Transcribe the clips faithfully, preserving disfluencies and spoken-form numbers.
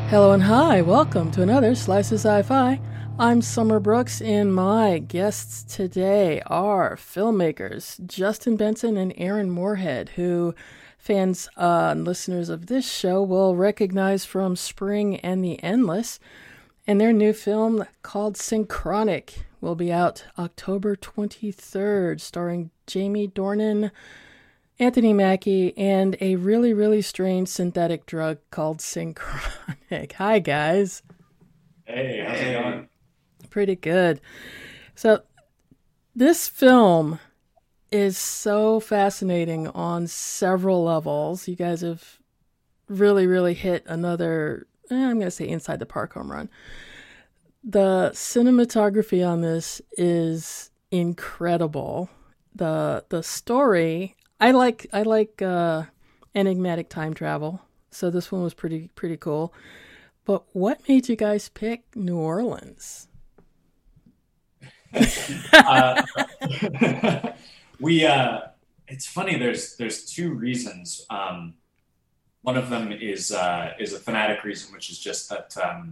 Hello and hi, welcome to another Slice of Sci-Fi. I'm Summer Brooks, and my guests today are filmmakers Justin Benson and Aaron Moorhead, who fans uh, and listeners of this show will recognize from Spring and the Endless. And their new film called Synchronic will be out October twenty-third, starring Jamie Dornan, Anthony Mackie, and a really, really strange synthetic drug called Synchronic. Hi, guys. Hey, how's it going? Pretty good. So, this film is so fascinating on several levels. You guys have really, really hit another, eh, I'm going to say inside the park home run. The cinematography on this is incredible. The the story... I like I like uh, enigmatic time travel, so this one was pretty pretty cool. But what made you guys pick New Orleans? uh, we uh, it's funny. There's there's two reasons. Um, one of them is uh, is a thematic reason, which is just that um,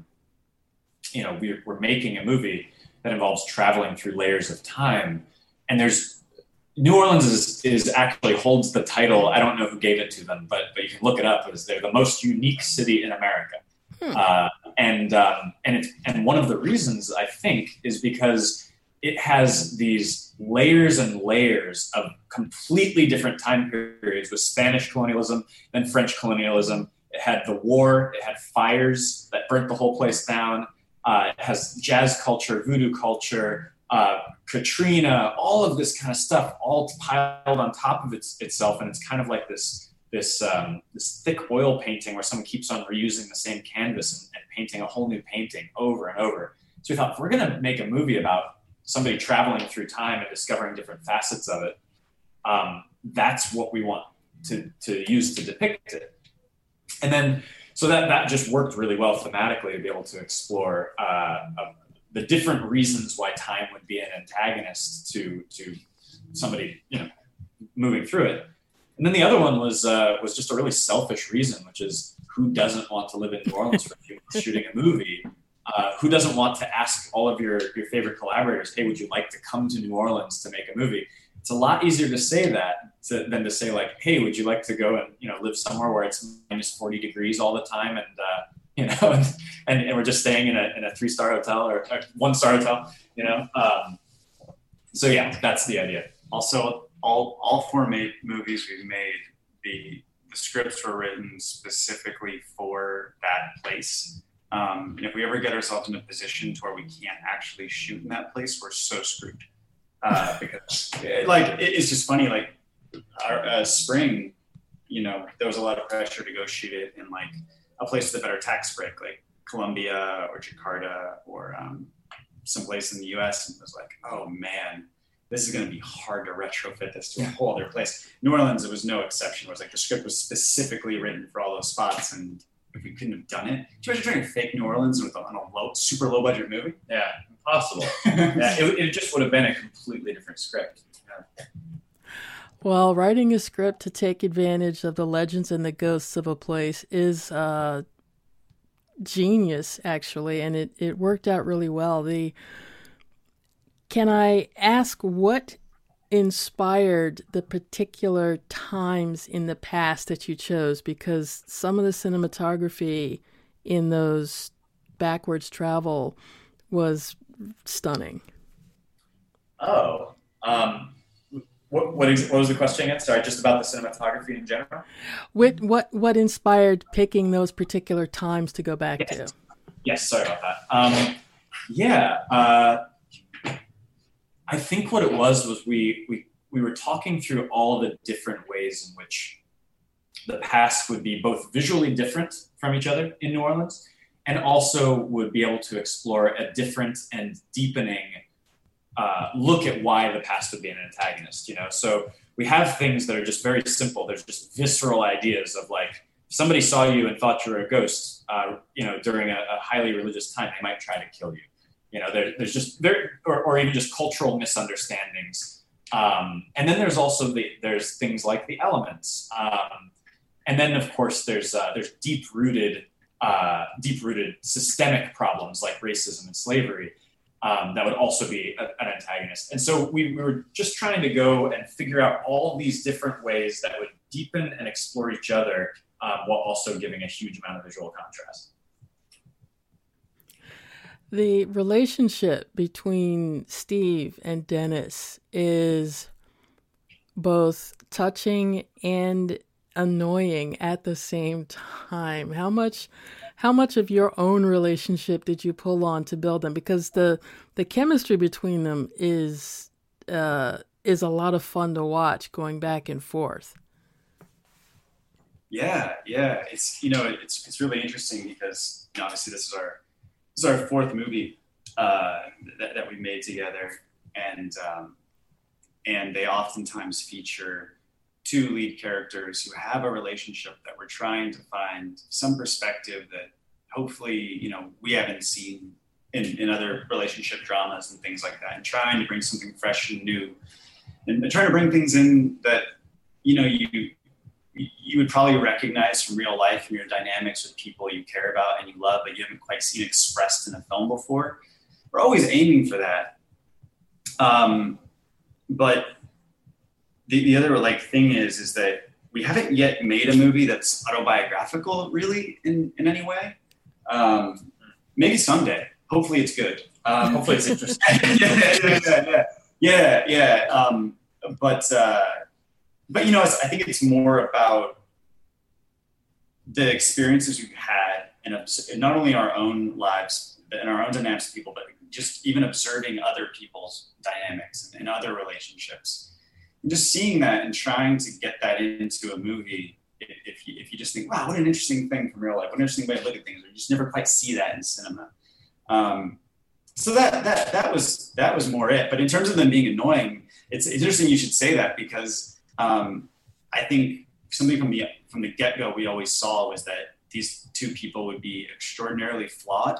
you know we're we're making a movie that involves traveling through layers of time, and there's New Orleans is, is actually holds the title. I don't know who gave it to them, but but you can look it up. Is they're the most unique city in America, hmm. uh, and um, and it's and one of the reasons I think is because it has these layers and layers of completely different time periods with Spanish colonialism and French colonialism. It had the war. It had fires that burnt the whole place down. Uh, it has jazz culture, voodoo culture. Uh, Katrina, all of this kind of stuff, all piled on top of its, itself, and it's kind of like this this um, this thick oil painting where someone keeps on reusing the same canvas and, and painting a whole new painting over and over. So we thought, if we're going to make a movie about somebody traveling through time and discovering different facets of it, um, that's what we want to to use to depict it. And then, so that that just worked really well thematically to be able to explore uh, a, the different reasons why time would be an antagonist to to somebody, you know, moving through it. And then the other one was uh, was just a really selfish reason, which is who doesn't want to live in New Orleans for a few months shooting a movie? Uh, who doesn't want to ask all of your, your favorite collaborators, hey, would you like to come to New Orleans to make a movie? It's a lot easier to say that to, than to say like, hey, would you like to go and, you know, live somewhere where it's minus forty degrees all the time and uh, you know, and, and, and we're just staying in a in a three star hotel or a one star hotel, you know. Um, so yeah, that's the idea. Also, all all four made movies we've made, the the scripts were written specifically for that place. Um, and if we ever get ourselves in a position to where we can't actually shoot in that place, we're so screwed. Uh, because like it, it's just funny, like our uh, Spring, you know, there was a lot of pressure to go shoot it in like a place with a better tax break, like Colombia or Jakarta or um, someplace in the U S. And it was like, oh man, this is going to be hard to retrofit this to a whole other place. New Orleans, it was no exception. It was like the script was specifically written for all those spots, and if we couldn't have done it, do you imagine trying to fake New Orleans with a, on a low, super low budget movie? Yeah, impossible. yeah, it, it just would have been a completely different script. Yeah. Well, writing a script to take advantage of the legends and the ghosts of a place is uh, genius, actually, and it, it worked out really well. The Can I ask what inspired the particular times in the past that you chose? Because some of the cinematography in those backwards travel was stunning. Oh, um... What, what, what was the question again? Sorry, just about the cinematography in general? What what, what inspired picking those particular times to go back yes. to? Yes, sorry about that. Um, yeah, uh, I think what it was was we, we we were talking through all the different ways in which the past would be both visually different from each other in New Orleans and also would be able to explore a different and deepening Uh, look at why the past would be an antagonist, you know? So we have things that are just very simple. There's just visceral ideas of like, if somebody saw you and thought you were a ghost, uh, you know, during a, a highly religious time, they might try to kill you. You know, there, there's just there, or, or even just cultural misunderstandings. Um, and then there's also the, there's things like the elements. Um, and then of course there's, uh, there's deep rooted uh, deep-rooted systemic problems like racism and slavery, um, that would also be a, an antagonist. And so we, we were just trying to go and figure out all these different ways that would deepen and explore each other, um, while also giving a huge amount of visual contrast. The relationship between Steve and Dennis is both touching and annoying at the same time. How much how much of your own relationship did you pull on to build them? Because the the chemistry between them is uh, is a lot of fun to watch, going back and forth. Yeah, yeah. It's you know it's it's really interesting because, you know, obviously this is our this is our fourth movie uh, that, that we made together, and um, and they oftentimes feature two lead characters who have a relationship that we're trying to find some perspective that hopefully, you know, we haven't seen in, in other relationship dramas and things like that, and trying to bring something fresh and new, and, and trying to bring things in that, you know, you you would probably recognize from real life and your dynamics with people you care about and you love, but you haven't quite seen expressed in a film before. We're always aiming for that. Um, but the, the other like thing is, is that we haven't yet made a movie that's autobiographical really in, in any way. Um, maybe someday, hopefully it's good. Um, Hopefully it's interesting. yeah, yeah, yeah, yeah, yeah. Um, but, uh, But, you know, it's, I think it's more about the experiences we've had, and not only our own lives, but in our own dynamics with people, but just even observing other people's dynamics and, and other relationships. And just seeing that and trying to get that into a movie, if you, if you just think, wow, what an interesting thing from real life, what an interesting way to look at things, or you just never quite see that in cinema. Um, so that, that, that was, that was more it. But in terms of them being annoying, it's, it's interesting you should say that, because Um, I think something from the from the get-go we always saw was that these two people would be extraordinarily flawed,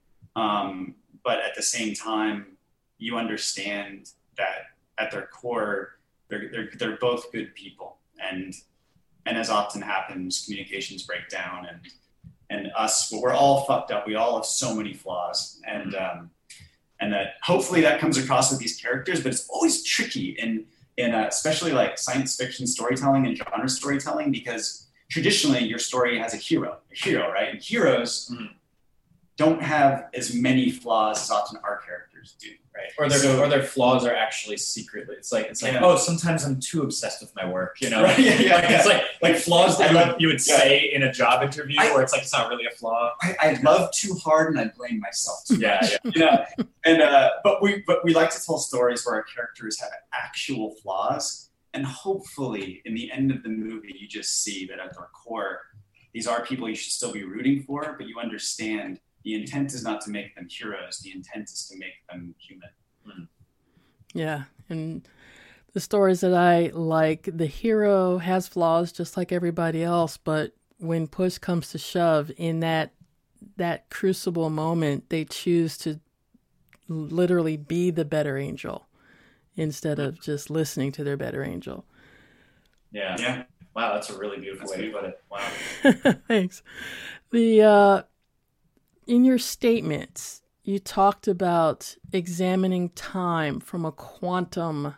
um, but at the same time, you understand that at their core, they're they're they're both good people, and and as often happens, communications break down, and and us, well, we're all fucked up. We all have so many flaws, and um, and that hopefully that comes across with these characters, but it's always tricky and. in uh, especially like science fiction storytelling and genre storytelling, because traditionally your story has a hero, a hero, right? And heroes mm-hmm. don't have as many flaws as often our characters do, right? Or their so, or their flaws are actually secretly. It's like it's like yeah. oh, sometimes I'm too obsessed with my work, you know? Right, yeah, yeah, like, yeah. It's like like flaws that you love, would, you would yeah. say in a job interview, I, where it's like it's not really a flaw. I, I love too hard and I blame myself too yeah, much. yeah, yeah. And uh, but we but we like to tell stories where our characters have actual flaws. And hopefully, in the end of the movie, you just see that at their core, these are people you should still be rooting for, but you understand the intent is not to make them heroes. The intent is to make them human. Mm. Yeah. And the stories that I like, the hero has flaws just like everybody else, but when push comes to shove, in that that crucible moment, they choose to literally be the better angel, instead of just listening to their better angel. Yeah. Yeah. Wow, that's a really beautiful that's way beautiful. to put it. Wow. Thanks. The uh, in your statements, you talked about examining time from a quantum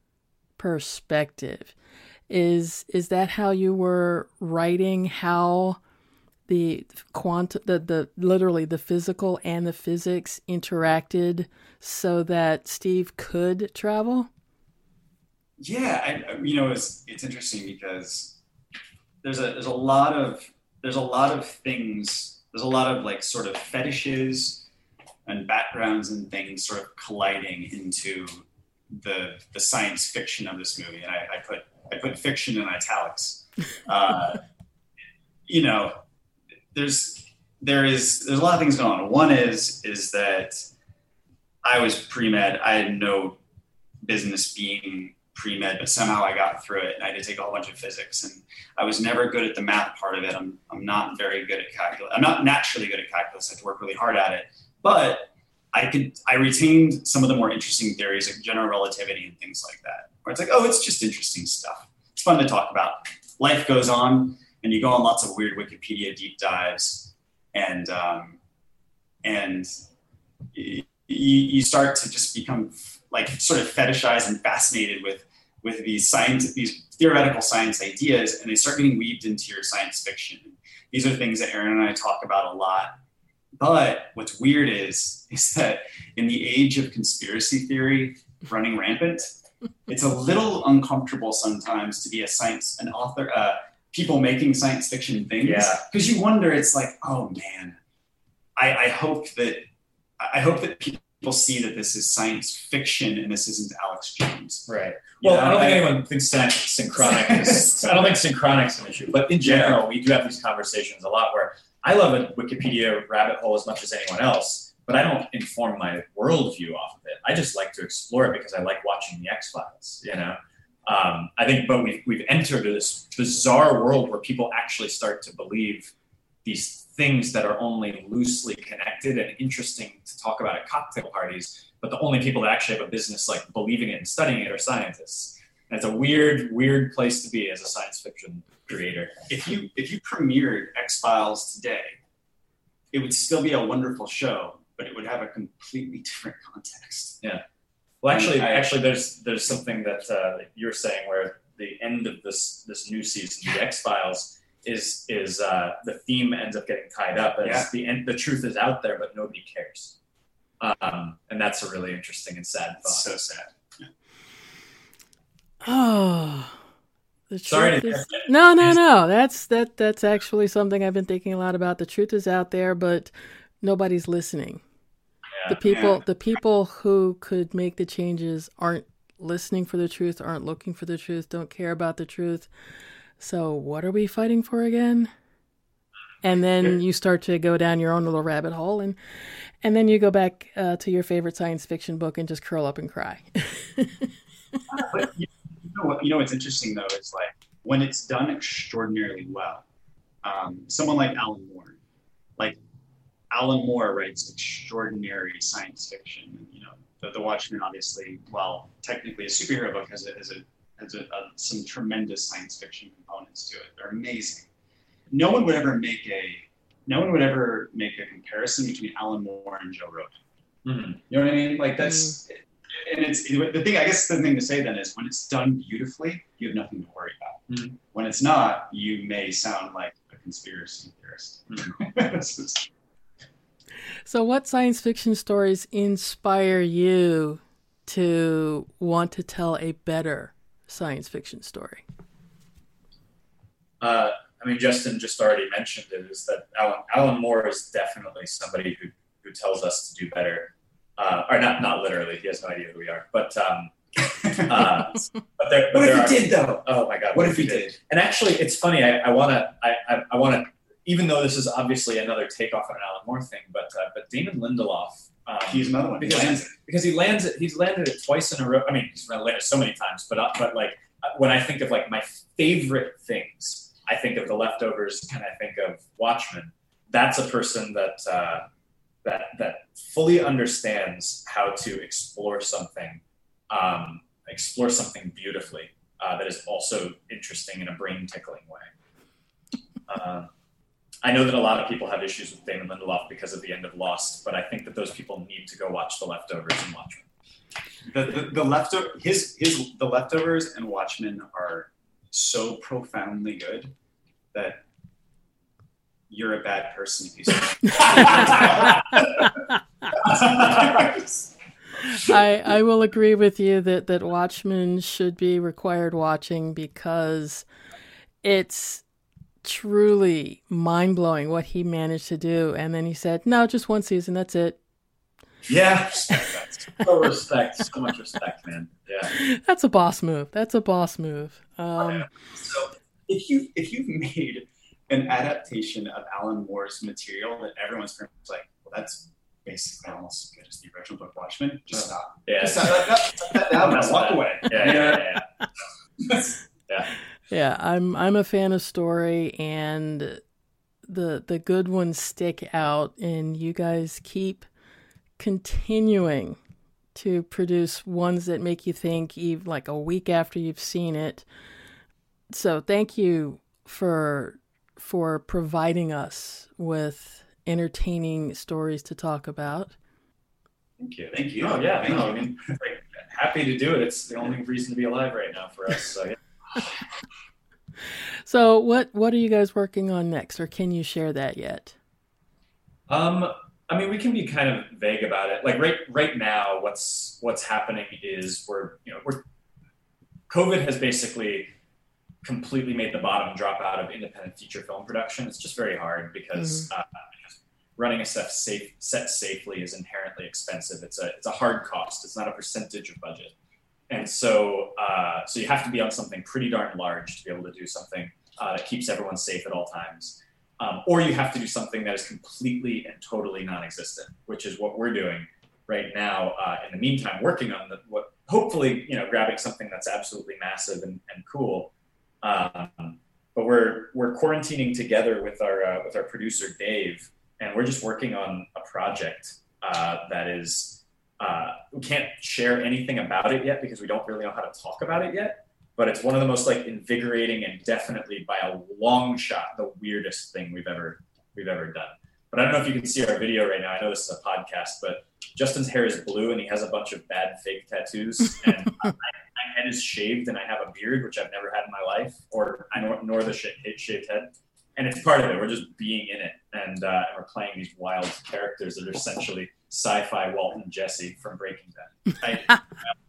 perspective. Is is that how you were writing? How the quantum, the, the literally the physical and the physics interacted so that Steve could travel? Yeah, I, you know, it's it's interesting because there's a there's a lot of there's a lot of things. There's a lot of like sort of fetishes and backgrounds and things sort of colliding into the the science fiction of this movie. And I, I put I put fiction in italics. Uh, you know, there's there is there's a lot of things going on. One is is that I was pre-med. I had no business being pre-med, but somehow I got through it. And I had to take a whole bunch of physics, and I was never good at the math part of it. I'm I'm not very good at calculus. I'm not naturally good at calculus. I have to work really hard at it. But I could I retained some of the more interesting theories like general relativity and things like that, where it's like, oh, it's just interesting stuff. It's fun to talk about. Life goes on, and you go on lots of weird Wikipedia deep dives. and um, and you, you start to just become like sort of fetishized and fascinated with with these science, these theoretical science ideas, and they start getting weaved into your science fiction. These are things that Aaron and I talk about a lot. But what's weird is, is that in the age of conspiracy theory running rampant, it's a little uncomfortable sometimes to be a science, an author, uh, people making science fiction things. Yeah. Because you wonder, it's like, oh man, I, I hope that I hope that people see that this is science fiction and this isn't Alex Jones. Right. You Well, know, I don't think I- anyone thinks syn- synchronic is. I don't think synchronic's an issue, but in general, we do have these conversations a lot where I love a Wikipedia rabbit hole as much as anyone else, but I don't inform my worldview off of it. I just like to explore it because I like watching the X-Files. You know, um, I think, but we've we've entered this bizarre world where people actually start to believe these things that are only loosely connected and interesting to talk about at cocktail parties, but the only people that actually have a business like believing it and studying it are scientists. And it's a weird, weird place to be as a science fiction creator. If you if you premiered X-Files today, it would still be a wonderful show, but it would have a completely different context. Well, actually, I- actually, there's there's something that, uh, that you're saying where the end of this this new season, the X Files, is is uh, the theme ends up getting tied up as Yeah. the end. The truth is out there, but nobody cares, um, and that's a really interesting and sad thought. It's so sad. Oh, the Sorry truth to- is, no, no, no. That's that. That's actually something I've been thinking a lot about. The truth is out there, but nobody's listening. Yeah. The people, Yeah. the people who could make the changes aren't listening for the truth, aren't looking for the truth, don't care about the truth. So what are we fighting for again? And then you start to go down your own little rabbit hole, and and then you go back uh, to your favorite science fiction book and just curl up and cry. But you know what? You know what's interesting though is like when it's done extraordinarily well. Um, someone like Alan Moore, like Alan Moore writes extraordinary science fiction. And, you know, the, the Watchmen, obviously, while technically a superhero book, has a has a has a, a, some tremendous science fiction components to it. They're amazing. No one would ever make a no one would ever make a comparison between Alan Moore and Joe Rogan. Mhm. You know what I mean? Like that's, and it's the thing. I guess the thing to say then is when it's done beautifully, you have nothing to worry about. Mhm. When it's not, you may sound like a conspiracy theorist. This is- So what science fiction stories inspire you to want to tell a better science fiction story? Uh, I mean, Justin just already mentioned it, is that Alan, Alan Moore is definitely somebody who, who tells us to do better. Uh, or not not literally, he has no idea who we are. But um, uh, but there, but what there if are, he did though? Oh my God! What if he did? And actually, it's funny. I, I wanna, I, I, I wanna, even though this is obviously another takeoff on an Alan Moore thing, but uh, but Damon Lindelof, um, He's another one. He because lands it. because he lands it, he's landed it twice in a row. I mean, he's landed it so many times, but uh, but like uh, when I think of like my favorite things, I think of The Leftovers and I think of Watchmen. That's a person that uh, that that fully understands how to explore something, um, explore something beautifully uh, that is also interesting in a brain tickling way. Uh, I know that a lot of people have issues with Damon Lindelof because of the end of Lost, but I think that those people need to go watch The Leftovers and Watchmen. The, the, the leftover his his the Leftovers and Watchmen are so profoundly good that you're a bad person if you say I, I will agree with you that, that Watchmen should be required watching because it's truly mind-blowing what he managed to do. And then he said, no, just one season, that's it. Yeah. So respect. So much respect, man. Yeah. That's a boss move. That's a boss move. Um, So if you if you've made an adaptation of Alan Moore's material that everyone's pretty much like, well, that's basically almost as good as the original book Watchmen, just stop. Yeah. Just stop that, that, that down and walk away. Yeah, yeah, yeah, yeah. Yeah. Yeah, I'm I'm a fan of story, and the the good ones stick out, and you guys keep continuing to produce ones that make you think even like a week after you've seen it. So thank you for for providing us with entertaining stories to talk about. Thank you. Thank you. Oh, yeah. Thank no, you. I mean, like, happy to do it. It's the only reason to be alive right now for us. So, yeah. So what, what are you guys working on next, or can you share that yet? Um, I mean, we can be kind of vague about it. Like right, right now, what's what's happening is we're, you know, we're COVID has basically completely made the bottom drop out of independent feature film production. It's just very hard because mm-hmm. uh, running a set safe set safely is inherently expensive. It's a it's a hard cost. It's not a percentage of budget, and so uh, so you have to be on something pretty darn large to be able to do something uh, that keeps everyone safe at all times. Um, or you have to do something that is completely and totally non-existent, which is what we're doing right now. Uh, in the meantime, working on the, what hopefully, you know, grabbing something that's absolutely massive and, and cool. Um, but we're we're quarantining together with our uh, with our producer Dave, and we're just working on a project uh, that is uh, we can't share anything about it yet because we don't really know how to talk about it yet. But it's one of the most like invigorating and definitely by a long shot the weirdest thing we've ever we've ever done. But I don't know if you can see our video right now. I know this is a podcast, but Justin's hair is blue and he has a bunch of bad fake tattoos. And my, my head is shaved and I have a beard, which I've never had in my life, or I nor, nor the sh- shaved head. And it's part of it. We're just being in it, and, uh, and we're playing these wild characters that are essentially sci-fi Walt and Jesse from Breaking Bad. I,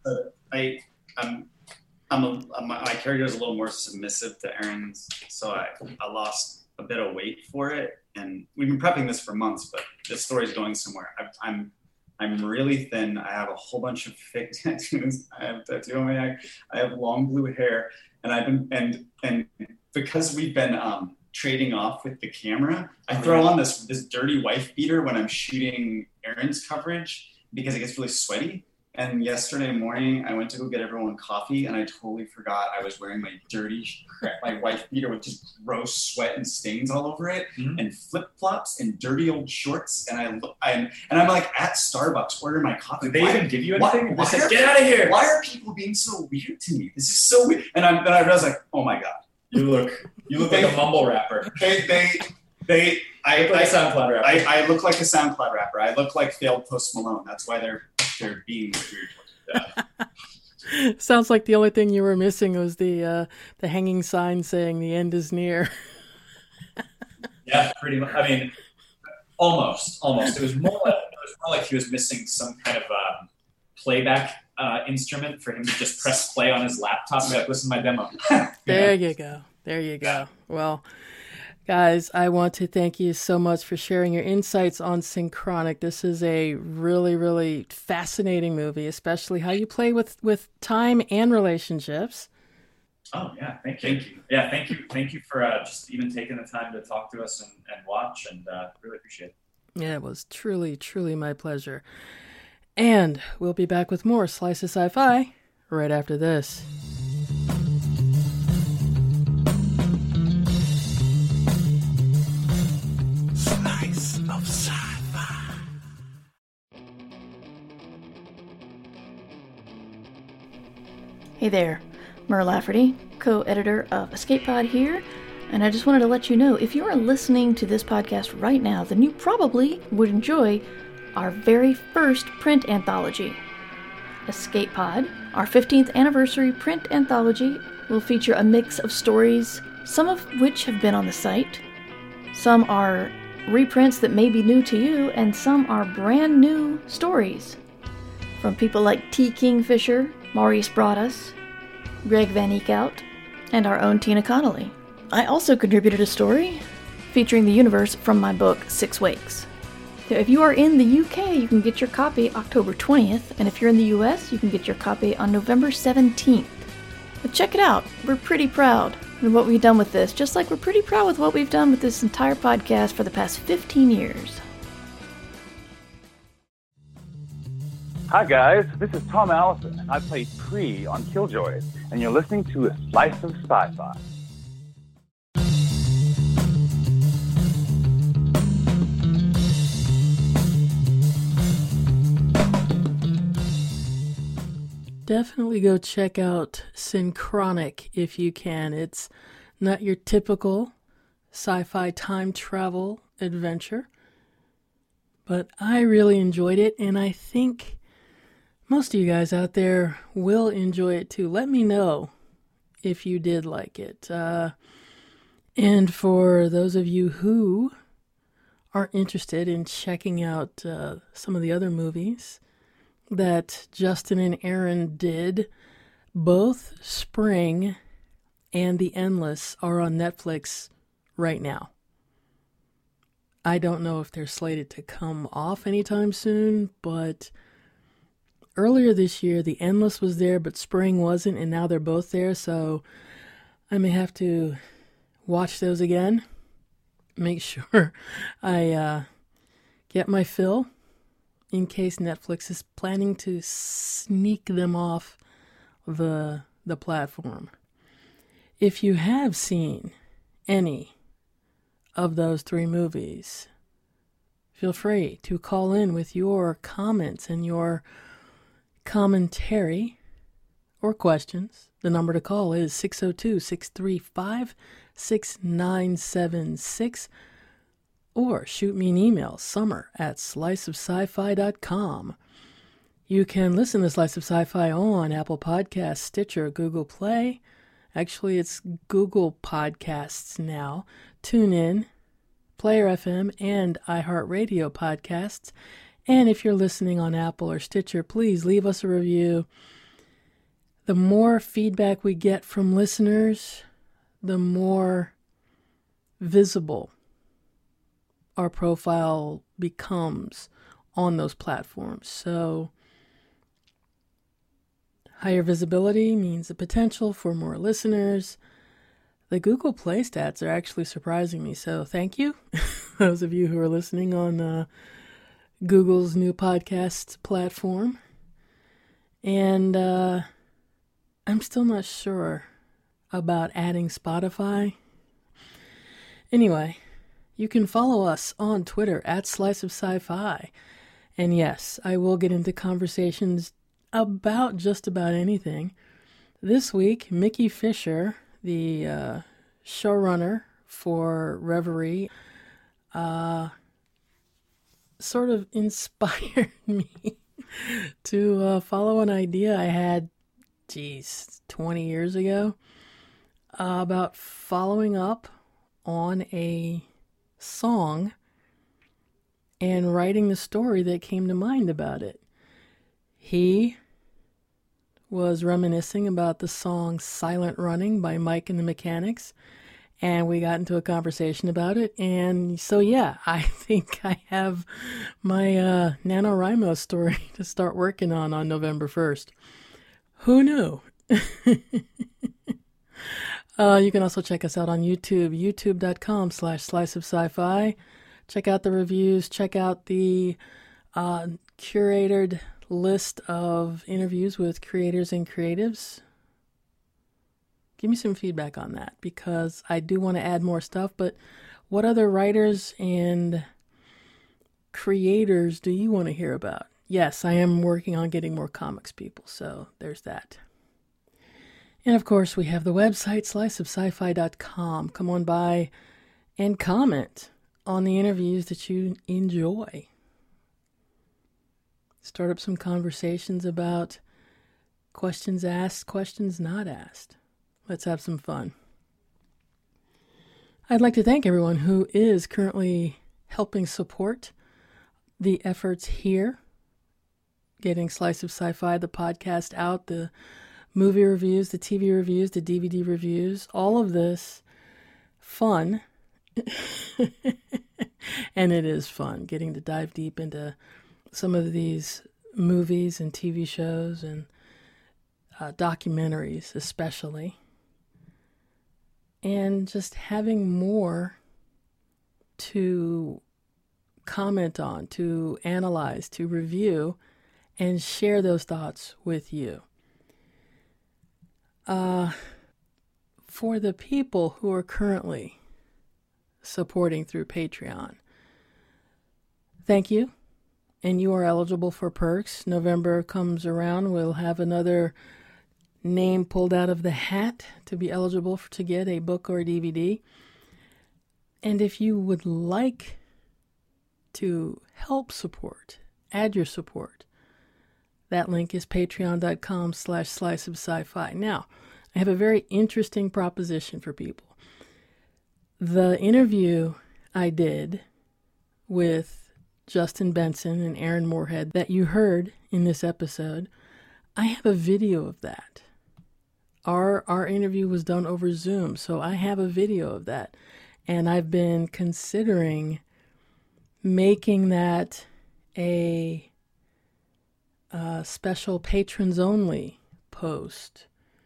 I, I'm. I'm a, my, my character is a little more submissive to Aaron's, so I, I lost a bit of weight for it. And we've been prepping this for months, but this story is going somewhere. I, I'm I'm really thin. I have a whole bunch of fake tattoos. I have a tattoo on my neck. I have long blue hair, and I've been and and because we've been um, trading off with the camera, I throw on this this dirty wife beater when I'm shooting Aaron's coverage because it gets really sweaty. And yesterday morning, I went to go get everyone coffee, and I totally forgot I was wearing my dirty, my wife beater with just gross sweat and stains all over it, mm-hmm. and flip flops and dirty old shorts. And I look, I and I'm like at Starbucks ordering my coffee. Did they why, even give you anything? Why, why said, are, get out of here! Why are people being so weird to me? This is so weird. And I'm, then I realized, like, oh my god, you look, you look they, like a mumble rapper. They, they, they. I, look like I, a SoundCloud rapper. I, I look like a SoundCloud rapper. I look like failed Post Malone. That's why they're they're being weird. Yeah. Sounds like the only thing you were missing was the uh, the hanging sign saying the end is near. Yeah, pretty much. I mean, almost, almost. It was more like it was more like he was missing some kind of um, playback uh, instrument for him to just press play on his laptop and be like, "Listen to my demo." There you go. There you go. Well, guys, I want to thank you so much for sharing your insights on Synchronic. This is a really, really fascinating movie, especially how you play with, with time and relationships. Oh, yeah. Thank you. Thank you. Yeah, thank you. Thank you for uh, just even taking the time to talk to us and, and watch, and uh, really appreciate it. Yeah, it was truly, truly my pleasure. And we'll be back with more Slice of Sci-Fi right after this. Of sci-fi. Hey there, Mer Lafferty, co-editor of Escape Pod here, and I just wanted to let you know, if you are listening to this podcast right now, then you probably would enjoy our very first print anthology. Escape Pod, our fifteenth anniversary print anthology, will feature a mix of stories, some of which have been on the site. Some are reprints that may be new to you, and some are brand new stories from people like T. Kingfisher, Maurice Broaddus, Greg Van Eekhout, and our own Tina Connolly. I also contributed a story featuring the universe from my book Six Wakes. So if you are in the U K, you can get your copy October twentieth, and if you're in the U S, you can get your copy on November seventeenth. But check it out, we're pretty proud of what we've done with this, just like we're pretty proud with what we've done with this entire podcast for the past fifteen years. Hi guys, this is Tom Allison, and I play Tree on Killjoys, and you're listening to A Slice of Sci-Fi. Definitely go check out Synchronic if you can. It's not your typical sci-fi time travel adventure. but I really enjoyed it, and I think most of you guys out there will enjoy it too. Let me know if you did like it. Uh, and for those of you who are interested in checking out uh, some of the other movies that Justin and Aaron did, both Spring and The Endless are on Netflix right now. I don't know if they're slated to come off anytime soon, but earlier this year, The Endless was there, but Spring wasn't, and now they're both there, so I may have to watch those again. Make sure I uh, get my fill in case Netflix is planning to sneak them off the the platform. If you have seen any of those three movies, feel free to call in with your comments and your commentary or questions. The number to call is six oh two, six three five, six nine seven six, or shoot me an email, summer at slice of sci fi dot com. You can listen to Slice of Sci-Fi on Apple Podcasts, Stitcher, Google Play. Actually, it's Google Podcasts now. TuneIn, Player F M, and iHeartRadio podcasts. And if you're listening on Apple or Stitcher, please leave us a review. The more feedback we get from listeners, the more visible our profile becomes on those platforms. So higher visibility means the potential for more listeners. The Google Play stats are actually surprising me, so thank you, those of you who are listening on uh, Google's new podcast platform. And uh, I'm still not sure about adding Spotify. Anyway, you can follow us on Twitter at Slice of Sci-Fi. And yes, I will get into conversations about just about anything. This week, Mickey Fisher, the uh, showrunner for Reverie, uh, sort of inspired me to uh, follow an idea I had, geez, twenty years ago, uh, about following up on a song and writing the story that came to mind about it. He was reminiscing about the song Silent Running by Mike and the Mechanics, and we got into a conversation about it. And so, yeah, I think I have my uh, NaNoWriMo story to start working on on November first. Who knew? uh, you can also check us out on YouTube, youtube.com slash slice of sci-fi. Check out the reviews. Check out the uh, curated list of interviews with creators and creatives. Give me some feedback on that, because I do want to add more stuff, but what other writers and creators do you want to hear about? Yes, I am working on getting more comics people, so there's that. And of course, we have the website, slice of sci fi dot com. Come on by and comment on the interviews that you enjoy. Start up some conversations about questions asked, questions not asked. Let's have some fun. I'd like to thank everyone who is currently helping support the efforts here, getting Slice of Sci-Fi, the podcast out, the movie reviews, the T V reviews, the D V D reviews, all of this fun. And it is fun getting to dive deep into some of these movies and T V shows and uh, documentaries especially. And just having more to comment on, to analyze, to review, and share those thoughts with you. Uh, for the people who are currently supporting through Patreon, thank you. And you are eligible for perks. November comes around, we'll have another name pulled out of the hat to be eligible for, to get a book or a D V D. And if you would like to help support, add your support, that link is patreon.com slash slice of sci-fi. Now, I have a very interesting proposition for people. The interview I did with Justin Benson and Aaron Moorhead that you heard in this episode, I have a video of that. Our our interview was done over Zoom, so I have a video of that. And I've been considering making that a, a special patrons only post.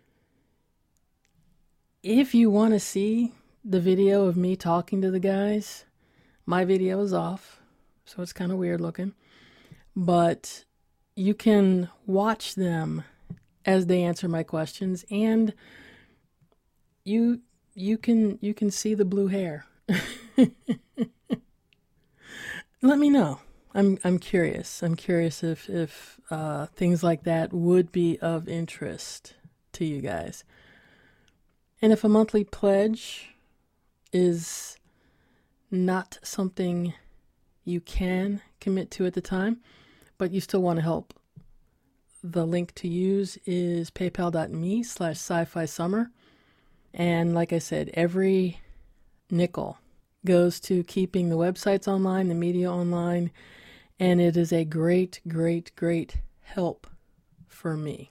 If you want to see the video of me talking to the guys, my video is off, so it's kind of weird looking. But you can watch them as they answer my questions, and you you can you can see the blue hair. Let me know. I'm I'm curious. I'm curious if if uh, things like that would be of interest to you guys. And if a monthly pledge is not something you can commit to at the time, but you still want to help, the link to use is paypal.me slash sci-fi summer. And like I said, every nickel goes to keeping the websites online, the media online, and it is a great, great, great help for me.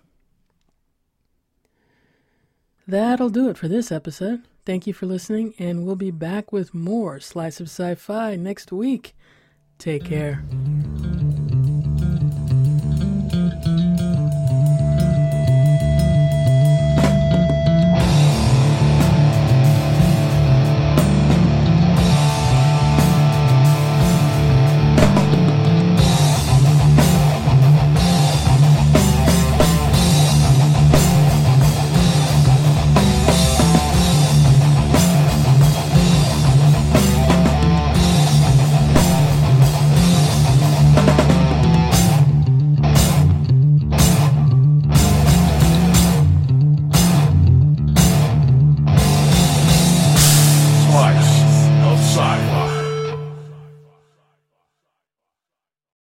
That'll do it for this episode. Thank you for listening, and we'll be back with more Slice of Sci-Fi next week. Take care.